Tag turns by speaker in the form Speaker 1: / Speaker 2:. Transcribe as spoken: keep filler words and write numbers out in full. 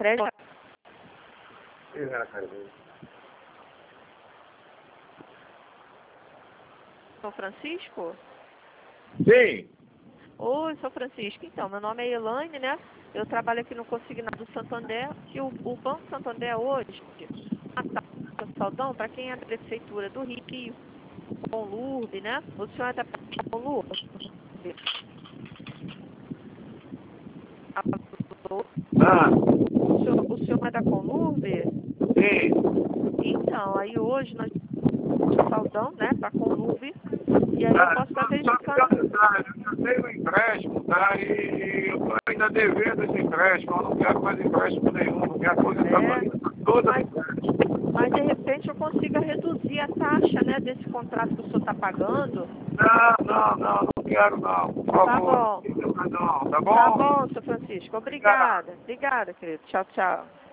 Speaker 1: crédito. São Francisco?
Speaker 2: Sim.
Speaker 1: Oi, São Francisco. Então, meu nome é Elaine, né? Eu trabalho aqui no Consignado do Santander. E o, o Banco Santander hoje, a taxa Saldão, para quem é da Prefeitura do Rio, com Lourdes, né? O senhor é da com Lourdes?
Speaker 2: Ah,
Speaker 1: O senhor, o senhor é da Conlurbe?
Speaker 2: sim.
Speaker 1: Então, aí hoje nós temos Saldão, né? Tá com Conlurbe. E aí eu
Speaker 2: Ah,
Speaker 1: posso estar
Speaker 2: só que
Speaker 1: verificando.
Speaker 2: eu tenho um empréstimo, tá? E eu tô ainda devendo esse empréstimo. Eu não quero mais empréstimo nenhum. Minha coisa está
Speaker 1: É,
Speaker 2: toda
Speaker 1: mas, mas de repente eu consiga reduzir a taxa, né? Desse contrato que o senhor está pagando.
Speaker 2: Não, não, não, não quero não. Por
Speaker 1: Tá
Speaker 2: favor.
Speaker 1: bom.
Speaker 2: Não, tá bom?
Speaker 1: Tá bom, seu Francisco.
Speaker 2: Obrigado.
Speaker 1: Obrigada. Obrigada, querido. Tchau, tchau.